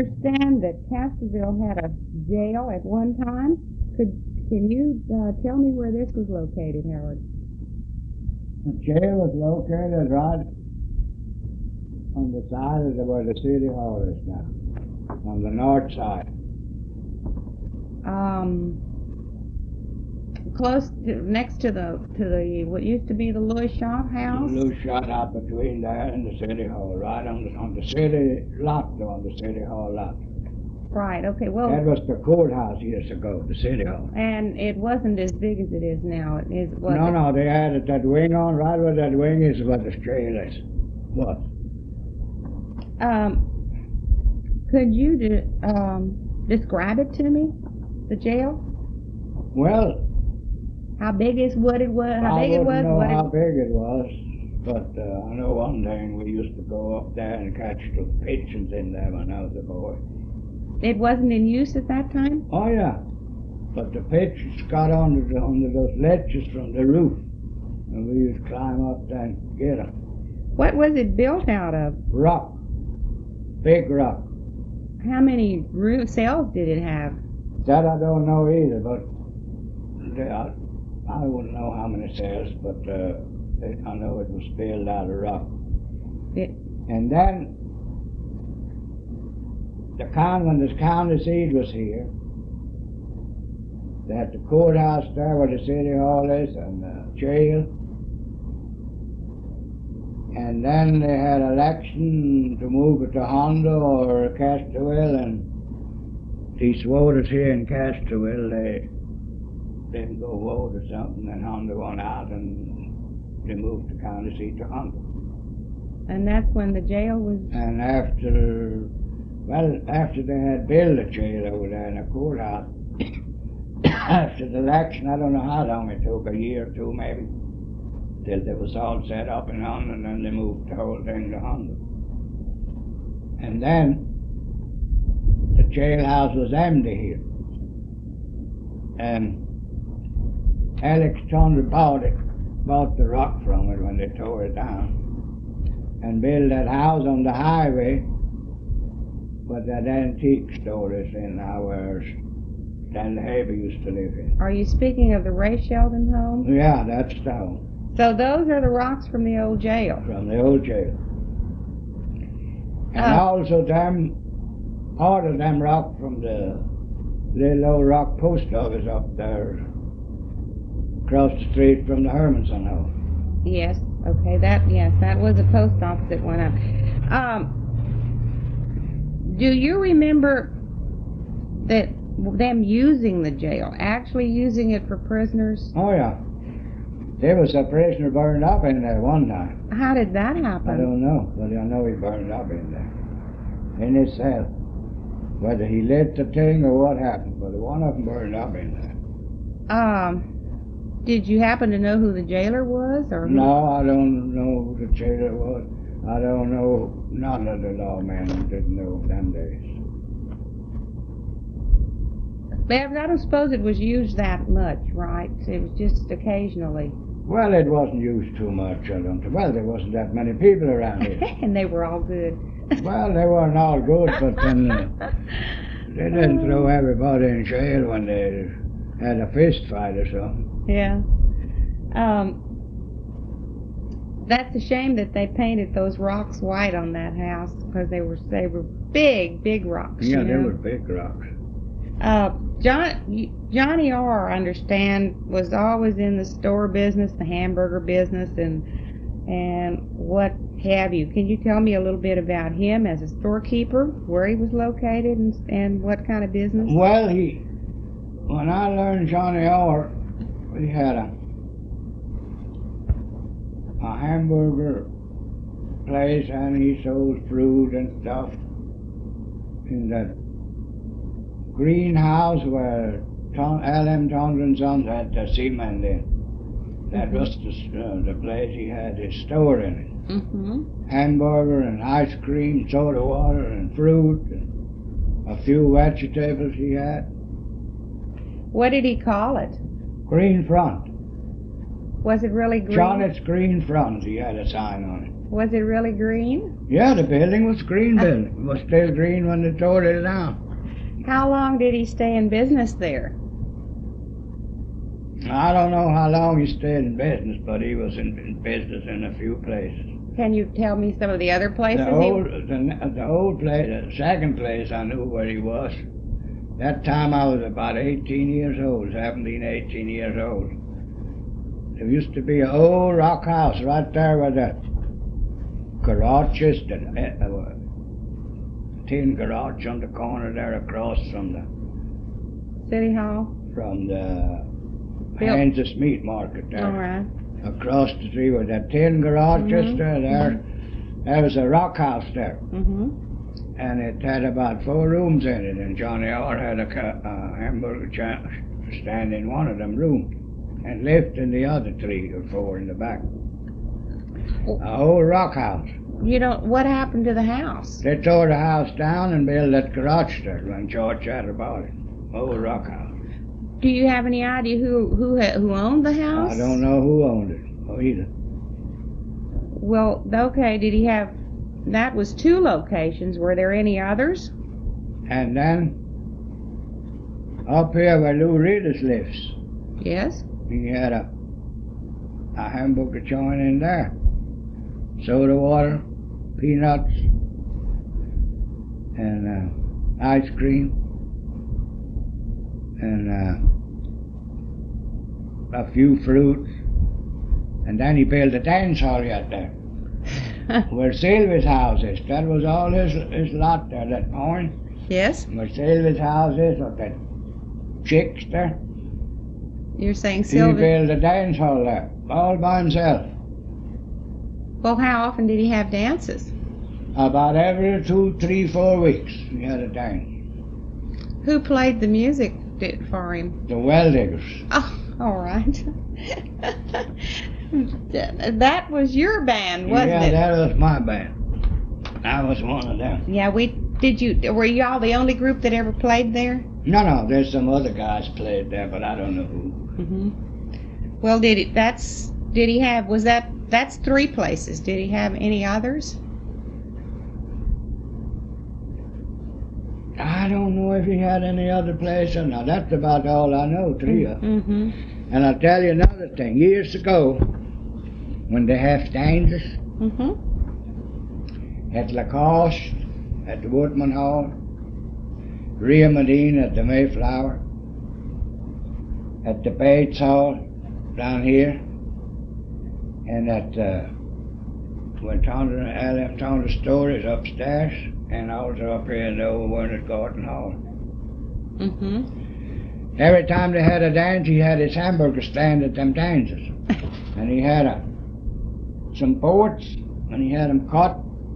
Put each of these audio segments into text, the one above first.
understand that Castroville had a jail at one time. Can you tell me where this was located, Howard? The jail was located right on the side of where the city hall is now, on the north side. Close to, next to the what used to be the Louis Shaw house. The Louis Shaw out between there and the city hall, right on the city lot, on the city hall lot. Right. Okay. Well, that was the courthouse years ago, the city hall. And it wasn't as big as it is now. It is. No, they added that wing on. Right where that wing is, where the jail is. What? Could you describe it to me, the jail? Well, how big is what it was? How big it was? I don't know how big it was, but I know one thing. We used to go up there and catch the pigeons in there when I was a boy. It wasn't in use at that time? Oh yeah, but the pigeons got under those ledges from the roof, and we used to climb up there and get them. What was it built out of? Rock, big rock. How many cells did it have? That I don't know either, but I wouldn't know how many cells, but I know it was built out of rock. And then when the county seat was here, they had the courthouse there where the city hall is and the jail. And then they had election to move it to Hondo or Castroville, and these voters here in Castroville, they didn't go vote or something, and Hondo went out and they moved the county seat to Hondo. And that's when the jail was... And after they had built a jail over there in the courthouse, after the election, I don't know how long it took, a year or two maybe, till it was all set up in Hondo, and then they moved the whole thing to Hondo. And then the jailhouse was empty here. And Alex Turner bought the rock from it when they tore it down, and built that house on the highway, but that antique store is in now where Stanley Haber used to live in. Are you speaking of the Ray Sheldon home? Yeah, that's the home. So those are the rocks from the old jail? From the old jail. And also part of them rock from the little old rock post office up there, across the street from the Hermanson house. Yes, okay, that was a post office that went up. Do you remember that them using the jail, actually using it for prisoners? Oh yeah. There was a prisoner burned up in there one time. How did that happen? I don't know, but I know he burned up in there, in his cell. Whether he lit the thing or what happened, but one of them burned up in there. Did you happen to know who the jailer was, or who? No, I don't know who the jailer was. I don't know, none of the lawmen didn't know them days. But I don't suppose it was used that much, right? It was just occasionally. Well, it wasn't used too much, I don't think. Well, there wasn't that many people around here. And they were all good. Well, they weren't all good, but then they didn't throw everybody in jail when they had a fist fight or something. Yeah. That's a shame that they painted those rocks white on that house, because they were big rocks. Yeah, they were big rocks. Johnny R., I understand, was always in the store business, the hamburger business, and what have you. Can you tell me a little bit about him as a storekeeper, where he was located, and what kind of business? Well, when I learned Johnny R., we had a hamburger place, and he sold fruit and stuff in that greenhouse where L.M. Townsend Sons had the cement in. That was the place he had his store in it. Mm-hmm. Hamburger and ice cream, soda water and fruit, and a few vegetables he had. What did he call it? Green Front. Was it really green? Jonet's Green Front, he had a sign on it. Was it really green? Yeah, the building was green building. It was still green when they tore it down. How long did he stay in business there? I don't know how long he stayed in business, but he was in business in a few places. Can you tell me some of the other places? The old place, the second place I knew where he was. That time I was about 18 years old, 17, 18 years old. There used to be an old rock house right there where the garage is, the tin garage on the corner there across from the City Hall? From the Hans's Meat Market there. All right. Across the street with that tin garage just there. There was a rock house there. And it had about 4 rooms in it, and Johnny Orr had a hamburger stand in one of them rooms and lived in the other 3 or 4 in the back. A whole rock house. What happened to the house? They tore the house down and built that garage there when George had about it. Old rock house. Do you have any idea who owned the house? I don't know who owned it either. Well, okay, did he have... That was 2 locations. Were there any others? And then, up here where Lou Reedus lives, yes, he had a hamburger joint in there. Soda water, peanuts, and ice cream, and a few fruits. And then he built a dance hall out there. Where Sylvia's house is. That was all his lot there, that point. Yes. Where Sylvia's house is, or that chicks there. You're saying Sylvia... He built a dance hall there, all by himself. Well, how often did he have dances? About every 2, 3, 4 weeks he had a dance. Who played the music for him? The Well Diggers. Oh, all right. That was your band, wasn't it? Yeah, that was my band. I was one of them. Yeah, were y'all the only group that ever played there? No, there's some other guys played there, but I don't know who. Well, that's 3 places. Did he have any others? I don't know if he had any other place or not. That's about all I know, 3 of them. And I'll tell you another thing. Years ago, when they have dances at Lacoste, at the Woodman Hall, Ria Medina at the Mayflower, at the Bates Hall down here, and at when L.M. Tonder's store is upstairs, and also up here in the old Werner Gordon Hall. Every time they had a dance, he had his hamburger stand at them dances. And he had some boards, and he had them cut,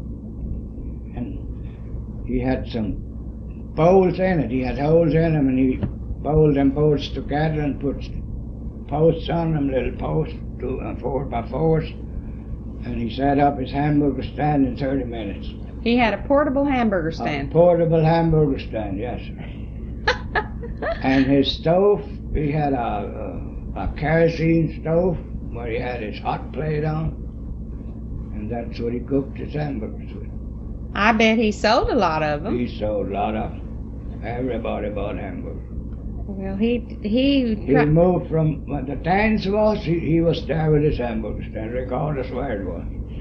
and he had some bowls in it. He had holes in them, and he bowled them boards together and put posts on them, little posts, 4 by 4s, and he set up his hamburger stand in 30 minutes. He had a portable hamburger stand. A portable hamburger stand, yes, sir. And his stove, he had a kerosene stove where he had his hot plate on, and that's what he cooked his hamburgers with. I bet he sold a lot of them. He sold a lot of them. Everybody bought hamburgers. Well, he moved from what the dance was. He was there with his hamburger stand, regardless where it was.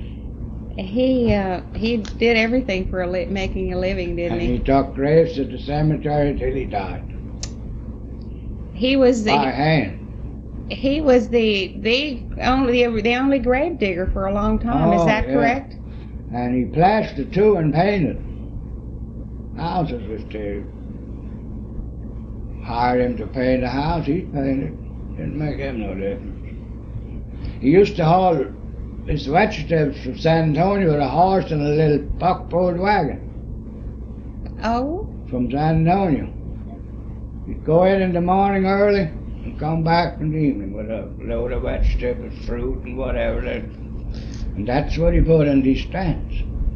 He did everything for making a living, didn't he? And he took graves at the cemetery till he died. He was by hand. He was the only grave digger for a long time. Is that correct? And he plastered too and painted. Houses was too. Hired him to paint a house, he painted. Didn't make him no difference. He used to haul his vegetables from San Antonio with a horse and a little buckboard wagon. Oh? From San Antonio. He'd go in the morning early and come back in the evening with a load of vegetables, fruit and whatever. And that's what he put in these stands.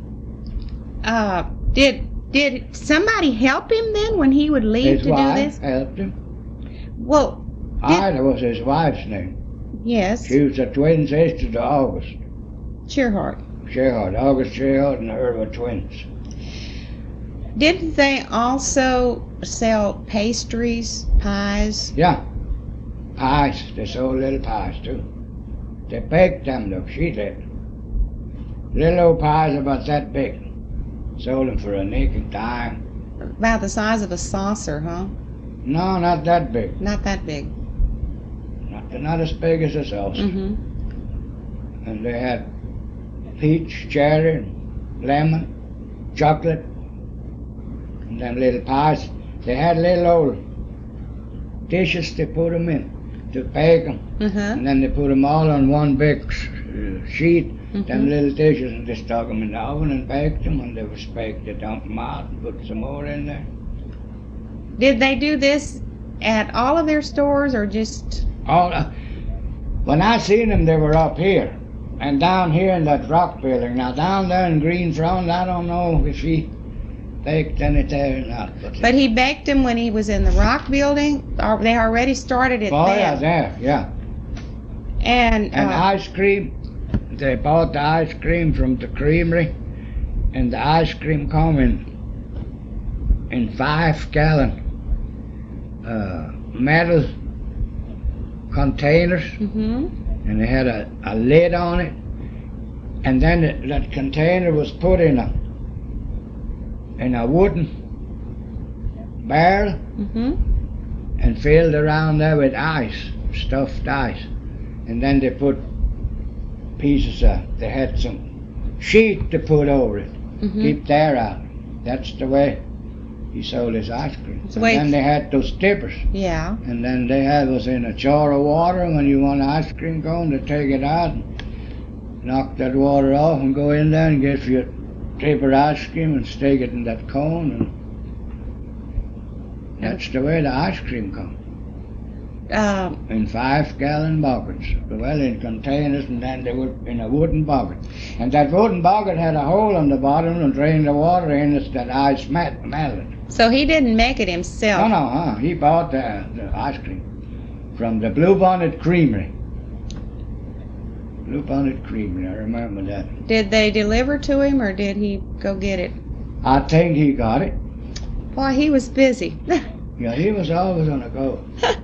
Did somebody help him then when he would leave to do this? His wife helped him. Well, Ida was his wife's name. Yes. She was a twin sister to August. Shearhart. Shehart, August Shehart and her were twins. Didn't they also sell pastries, pies? Yeah, pies. They sold little pies too. They baked them though, she did. Little old pies about that big. Sold them for a nickel dime. About the size of a saucer, huh? No, not that big. Not that big. Not as big as a saucer. Mm-hmm. And they had peach, cherry, lemon, chocolate, and them little pies. They had little old dishes to put them in to bake them. And then they put them all on one big sheet, them little dishes, and they stuck them in the oven and baked them. When they was baked, they dumped them out and put some more in there. Did they do this at all of their stores or just... When I seen them, they were up here and down here in that rock building. Now down there in Green Front, I don't know if he baked any there or not. But he baked them when he was in the rock building? Or they already started it there? Oh yeah, there, yeah. And ice cream, they bought the ice cream from the creamery, and the ice cream come in 5-gallon metal containers, and they had a lid on it, and then that container was put in a wooden barrel and filled around there with ice, stuffed ice, and then they put pieces of, they had some sheet to put over it, keep the air out. That's the way he sold his ice cream. And then they had those tippers. Yeah. And then they was in a jar of water, and when you want ice cream going, they take it out and knock that water off and go in there and get your tipper ice cream and stick it in that cone, and that's the way the ice cream comes. In 5-gallon buckets. Well, in containers, and then they were in a wooden bucket. And that wooden bucket had a hole on the bottom and drained the water in it, that ice melted. So he didn't make it himself? No, he bought the ice cream from the Bluebonnet Creamery. Bluebonnet Creamery, I remember that. Did they deliver to him, or did he go get it? I think he got it. Boy, he was busy. Yeah, he was always on the go.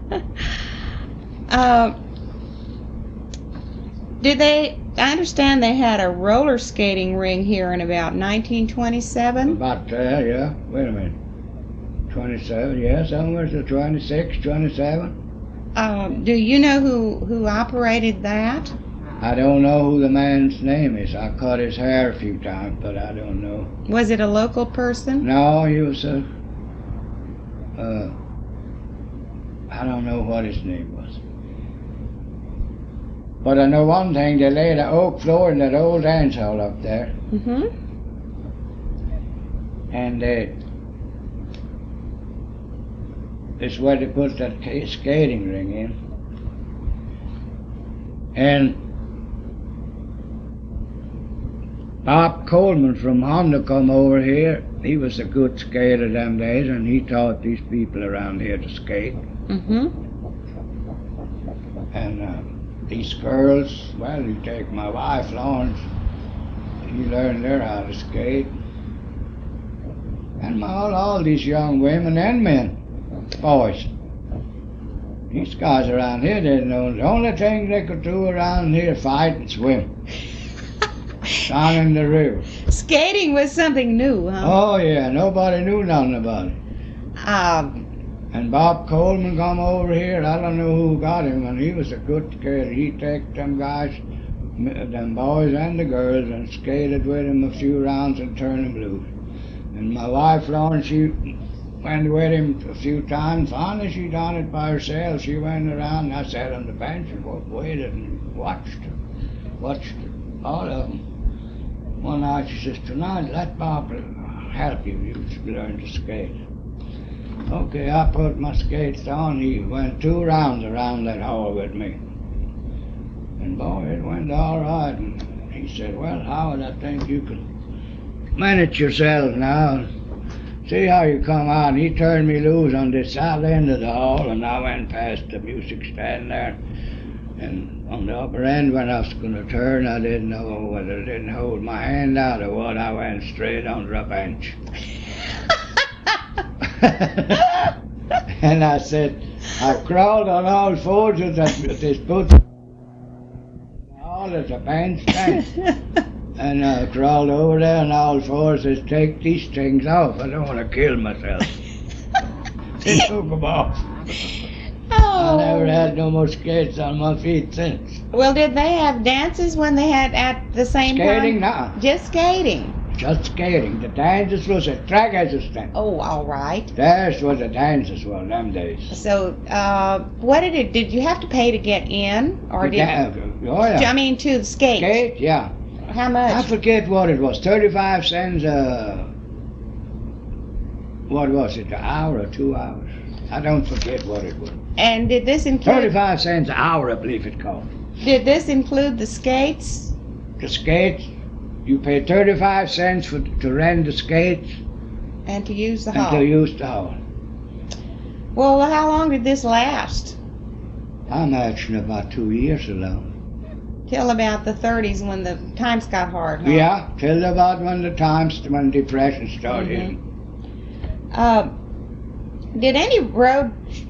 I understand they had a roller skating ring here in about 1927? About there, yeah. Wait a minute. 27, yeah, somewhere to 26, 27. Do you know who operated that? I don't know who the man's name is. I cut his hair a few times, but I don't know. Was it a local person? No, he was I don't know what his name was. But I know one thing, they laid an oak floor in that old dance hall up there. And it's where they put that skating ring in. And Bob Coleman from Honda come over here. He was a good skater them days, and he taught these people around here to skate. And these girls, well, you take my wife, Lawrence, he learned her how to skate. And all these young women and men, boys. These guys around here didn't know. The only thing they could do around here, fight and swim. Down in the river. Skating was something new, huh? Oh yeah, nobody knew nothing about it. And Bob Coleman come over here. I don't know who got him, and he was a good skater. He take them guys, them boys and the girls, and skated with him a few rounds and turned them loose. And my wife, Lauren, she went with him a few times. Finally, she done it by herself. She went around, and I sat on the bench and waited and watched all of them. One night she says, "Tonight, let Bob help you. You should learn to skate." Okay, I put my skates on. He went 2 rounds around that hall with me. And boy, it went all right. And he said, "Well, Howard, I think you can manage yourself now. See how you come out." And he turned me loose on the south end of the hall, and I went past the music stand there. And on the upper end, when I was going to turn, I didn't know whether I didn't hold my hand out or what. I went straight under a bench. And I said, I crawled on all fours with this boot. All at the bench. And I crawled over there on all fours, says, take these things off. I don't want to kill myself. They took them off. Oh. I never had no more skates on my feet since. Well, did they have dances when they had at the same Skating, time? no. Just skating. Just skating. The dances was a track assistant. Oh, all right. That's what the dances were them days. So, what did you have to pay to get in, or did? Oh yeah. I mean, to the skate. Skate, yeah. How I much? forget what it was. 35 cents. What was it? An hour or 2 hours? I don't forget what it was. And did this include? 35 cents an hour, I believe it cost. Did this include the skates? The skates, you pay 35 cents to rent the skates And to use the and hall. to use the hall. Well, how long did this last? I'm actually about 2 years alone. Till about the 30s when the times got hard, huh? Yeah, till about when depression started hitting. Did any road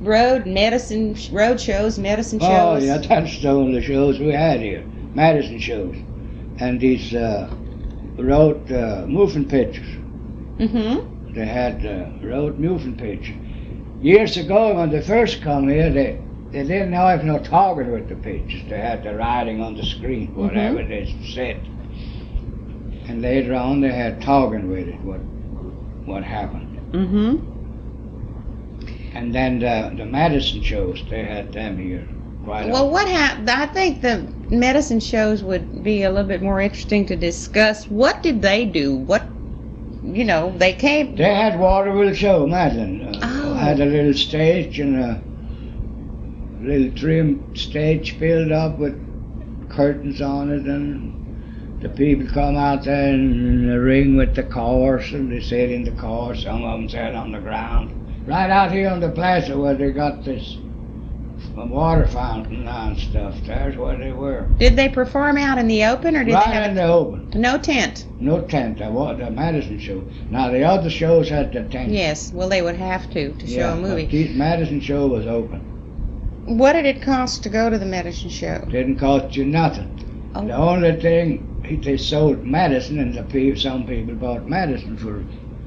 shows? Oh yeah, that's the only shows we had here, Madison shows, and these road moving pictures. Mm-hmm. They had road moving pictures. Years ago, when they first come here, they didn't have no target with the pictures. They had the writing on the screen, whatever they said. And later on, they had talking with it, what happened. Mm-hmm. And then the Madison shows, they had them here quite Well, often. what happened? I think the medicine shows would be a little bit more interesting to discuss. What did they do? They came. They had Waterville show, Madison. Had a little stage and a little trim stage filled up with curtains on it, and the people come out there in the ring with the cars, and they sit in the cars. Some of them sat on the ground. Right out here on the plaza where they got this water fountain and stuff, there's where they were. Did they perform out in the open, or did they Right have in the open. no tent? No tent. The Madison show. Now the other shows had the tent. Yes. Well, they would have to show a movie. But the Madison show was open. What did it cost to go to the medicine show? Didn't cost you nothing. Oh. The only thing, they sold medicine, and some people bought medicine for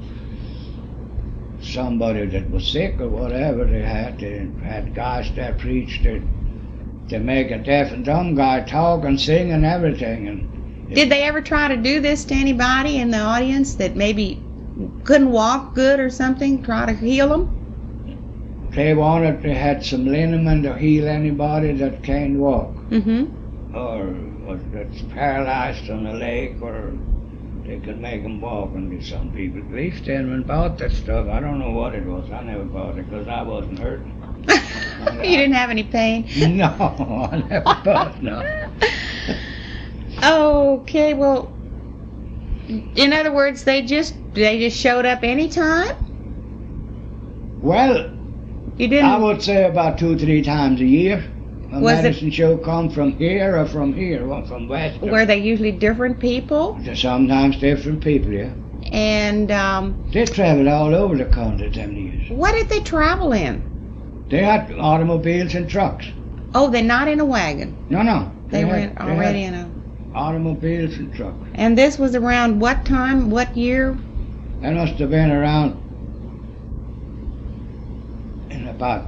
somebody that was sick or whatever. They had guys that preached to make a deaf and dumb guy talk and sing and everything. And Did they ever try to do this to anybody in the audience that maybe couldn't walk good or something? Try to heal them? they had some liniment to heal anybody that can't walk, Mm-hmm. or that's paralyzed on the leg, or they could make them walk. And some people, Leaf Denman bought that stuff. I don't know what it was. I never bought it because I wasn't hurting. You didn't have any pain? No, I never bought no. Okay, well, in other words, they just showed up anytime? Well, You didn't? I would say about 2-3 times a year. A Was it- medicine show come from here or from here, or from west. Were they usually different people? Sometimes different people, yeah. And They traveled all over the country them years. what did they travel in? They had automobiles and trucks. Oh, they're not in a wagon. No. They were already had in a... automobiles and trucks. And this was around what time, what year? That must have been around in about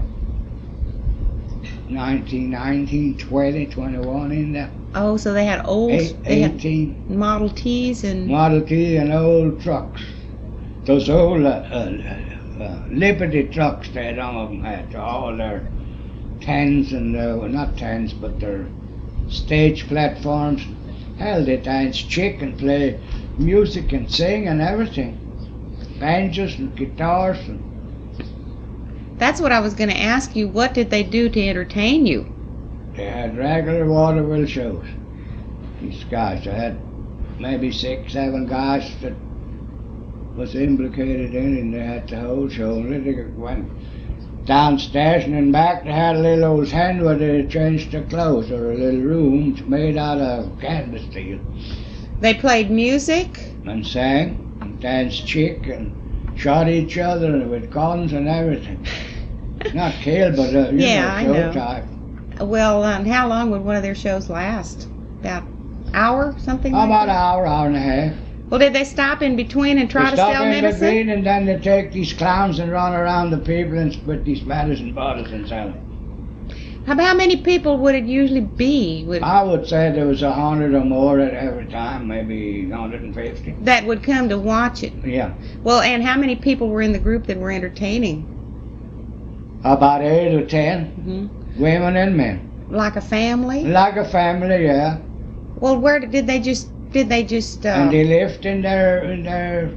19, 20, 21 in there. Oh, so they had they had 18 Model Ts and... Model T and old trucks. Those old Liberty trucks that some of them had, all their tents and not tents, but their stage platforms. Hell, they dance chick and play music and sing and everything. Banjos and guitars. And That's what I was going to ask you. What did they do to entertain you? they had regular Waterville shows. These guys, they had maybe 6, 7 guys that was implicated in it, and they had the whole show. And they went downstairs, and in back they had a little old tent where they changed their clothes, or a little room made out of canvas steel, They played music. and sang and danced chick and shot each other with guns and everything. Not kill, but Yeah, I show know. type. Well, how long would one of their shows last? About hour, something like About an that? hour and a half. Well, did they stop in between and try They to stop sell in medicine? between, and then they take these clowns and run around the people and with these medicine bottles and sell them. How many people would it usually be I would say there was 100 or more at every time, maybe 150. that would come to watch it? Yeah, Well, and how many people were in the group that were entertaining? about 8 or 10, Hmm. women and men. Like a family? Like a family, yeah. Well, where did they just? And they lived in their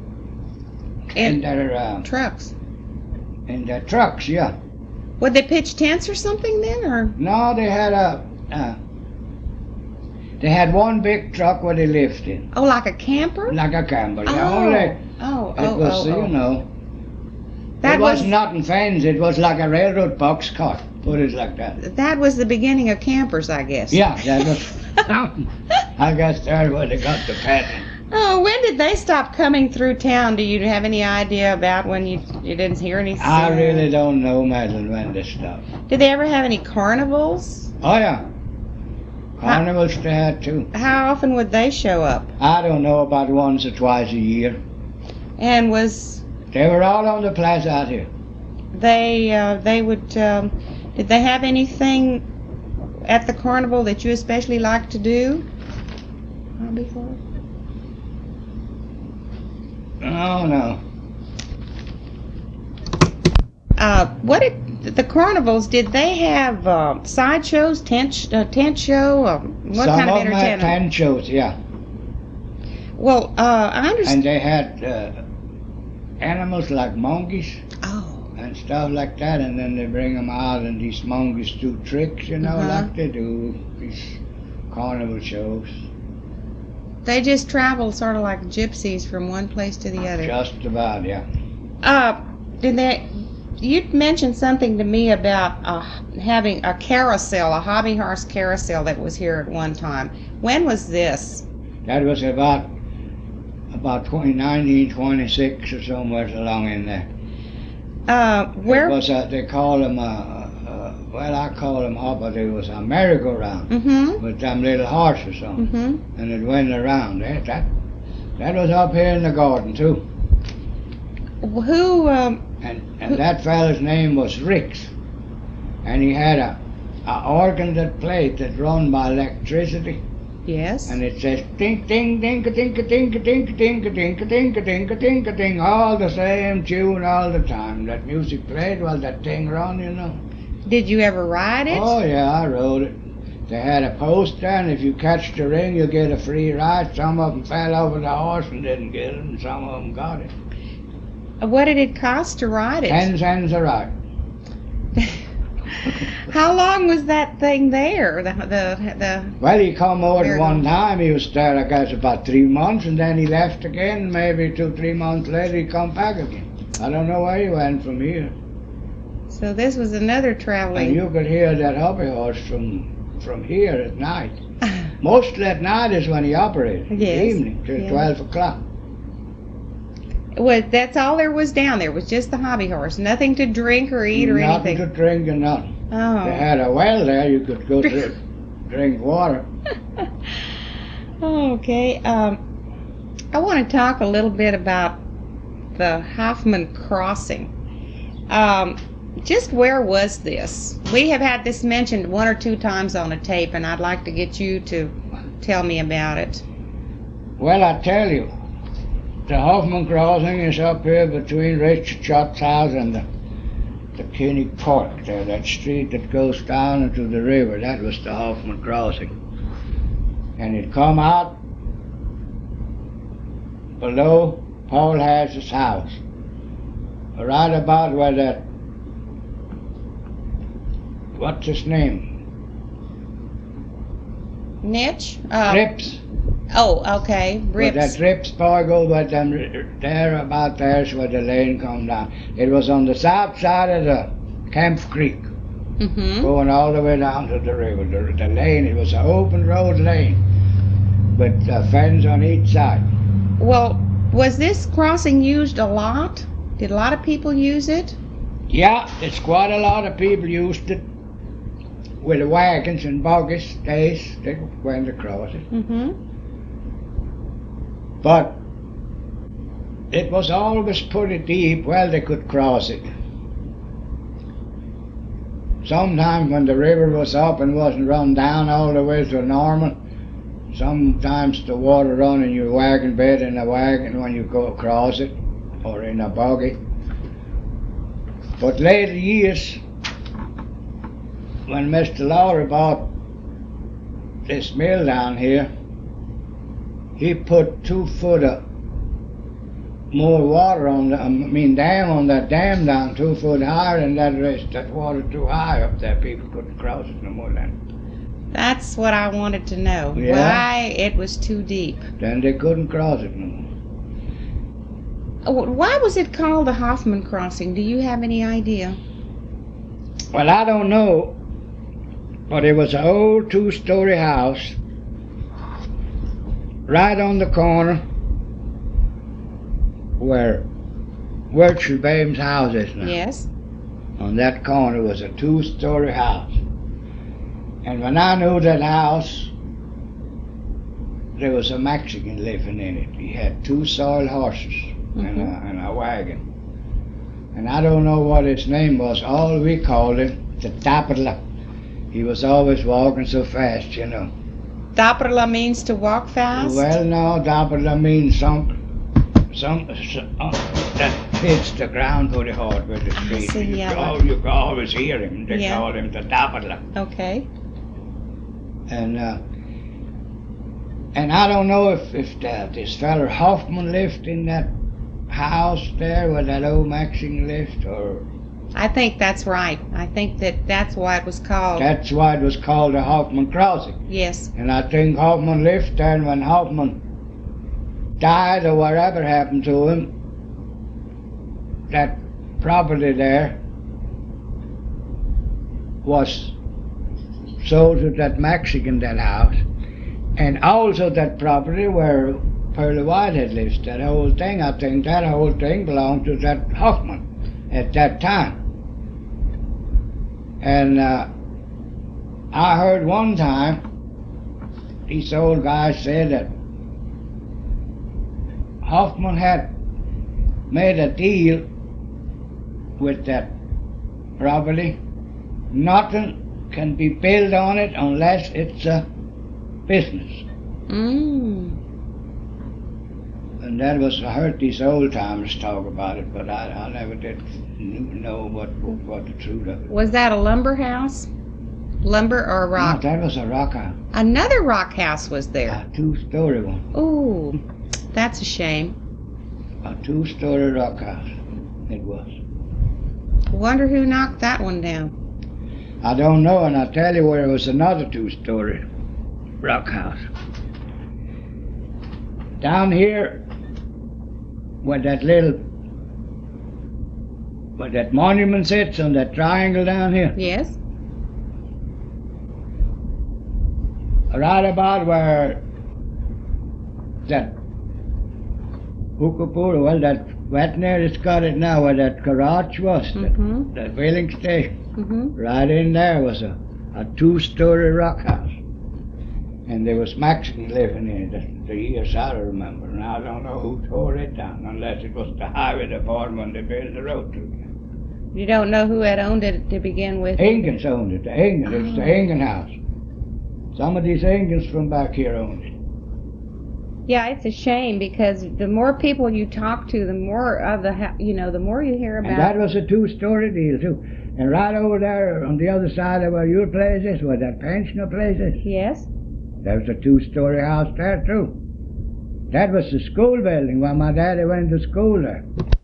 trucks? in their trucks, yeah. Would they pitch tents or something then, or? No, they had one big truck where they lived in, Oh, like a camper? like a camper. Oh, Only oh, it was, oh. you know, That it was nothing fancy. It was like a railroad box car. Put it like that. That was the beginning of campers, I guess. Yeah, that was. I guess that's where they got the patent. Oh, when did they stop coming through town? Do you have any idea about when you didn't hear anything? I really don't know, Madeline, when they stopped. Did they ever have any carnivals? Oh yeah, carnivals they had too. How often would they show up? I don't know, about once or twice a year. And was They were all on the plaza out here. they would did they have anything at the carnival that you especially liked to do? Before? Oh no. What did the carnivals? Did they have sideshows, tent show? What Some kind of of them had entertainment? tent shows, yeah. Well, I understand. And they had animals like monkeys Oh, and stuff like that, and then they bring them out, and these monkeys do tricks, you know, Uh-huh. like they do these carnival shows. they just travel sort of like gypsies from one place to the other. Just about, yeah. Did they? You mentioned something to me about having a carousel, a hobby horse carousel that was here at one time. When was this? That was about 1926 or somewhere along in there. Where? It was they call them well, I call them but it was a merry-go-round Mm-hmm. with them little horses on, Mm-hmm. and it went around. That was up here in the garden too, Who? and that fella's name was Ricks, and he had a organ that played that run by electricity, Yes. and it says ding ding ding ding ding ding ding ding ding ding ding ding ding, all the same tune all the time. That music played while that thing run, you know. Did you ever ride it? Oh yeah, I rode it. They had a poster, and if you catch the ring, you get a free ride. Some of them fell over the horse and didn't get it, and some of them got it. What did it cost to ride it? 10 cents a ride. How long was that thing there? The Well, he come over Very one long. time. He was there, I guess, about 3 months, and then he left again. Maybe 2-3 months later, he come back again. I don't know where he went from here. So this was another And traveling. you could hear that hobby horse from here at night. Mostly at night is when he operated. In the Yes, evening till yeah. 12 o'clock. That's all there was down there, was just the hobby horse. Nothing to drink or eat or Nothing anything. to drink and nothing. They Oh. had a well there. You could go to drink water. Okay. I want to talk a little bit about the Hoffman Crossing. Just where was this? We have had this mentioned 1 or 2 times on a tape, and I'd like to get you to tell me about it. Well, I tell you, the Hoffman Crossing is up here between Richard Schott's house and the Kinney Park there, that street that goes down into the river. That was the Hoffman Crossing. And it come out below Paul Harris's house, right about where that, what's his name? Niche? Rips. Oh, okay. Where Rips. that Rips bar goes, where them, there about there's where the lane come down. It was on the south side of Camp Creek, Mm-hmm. going all the way down to the river. The lane, it was an open road lane with fence on each side. Well, was this crossing used a lot? Did a lot of people use it? Yeah, it's quite a lot of people used it with the wagons and buggies. They went across it. Mm-hmm. But it was always pretty deep where they could cross it. Sometimes when the river was up and wasn't run down all the way to normal, sometimes the water run in your wagon bed in a wagon when you go across it, or in a buggy. But later years, when Mr. Lowry bought this mill down here, he put 2 foot of more water on dam on that dam down 2 foot higher, and that raised that water too high up there. People couldn't cross it no more then. That's what I wanted to know. Yeah. Why it was too deep. Then they couldn't cross it no more. Why was it called the Hoffman Crossing? Do you have any idea? Well, I don't know, but it was an old 2-story house right on the corner where Virtual Bame's house is now. Yes. On that corner was a 2-story house. And when I knew that house, there was a Mexican living in it. He had 2 soil horses and a wagon. And I don't know what his name was. All we called him, the Tapperla. He was always walking so fast, you know. Daperla means to walk fast? Well, no, Tapperla means some that hits the ground pretty hard with his feet. see, You yeah. can always hear him. They Yeah. call him the Tapperla. Okay. And I don't know if this feller Hoffman lived in that house there where that old Mexican lived, or I think that's right. I think that's why it was called. that's why it was called the Hoffman Crossing. Yes. And I think Hoffman lived there, and when Hoffman died or whatever happened to him, that property there was sold to that Mexican, that house, and also that property where Pearlie Whitehead lives. That whole thing, I think that whole thing belonged to that Hoffman at that time. And I heard one time these old guys say that Hoffman had made a deal with that property. Nothing can be built on it unless it's a business. And that was, I heard these old timers talk about it, but I never did know what the truth of it. Was that a lumber house? Lumber or No, rock? that was a rock house. Another rock house was there. A 2-story one. Ooh, that's a shame. A 2-story rock house. It was. Wonder who knocked that one down. I don't know, and I'll tell you where it was another 2-story rock house. Down here, where that monument sits on that triangle down here, Yes. right about where that Hookapura, well, that veterinary has got it now, where that garage was, Mm-hmm. that whaling station. Mm-hmm. Right in there was a 2-story rock house. And there was Mexican living in it, the years I remember. And I don't know who tore it down, unless it was the highway department when they built the road to it. You don't know who had owned it to begin with? Indians owned it, the Indians. It was the Indian house. Some of these Indians from back here owned it. Yeah, it's a shame because the more people you talk to, the more of the more you hear about. And that was a 2-story deal too. And right over there on the other side of where your place is, where that pensioner place is, Yes. there was a 2-story house there too. That was the school building where my daddy went to school there.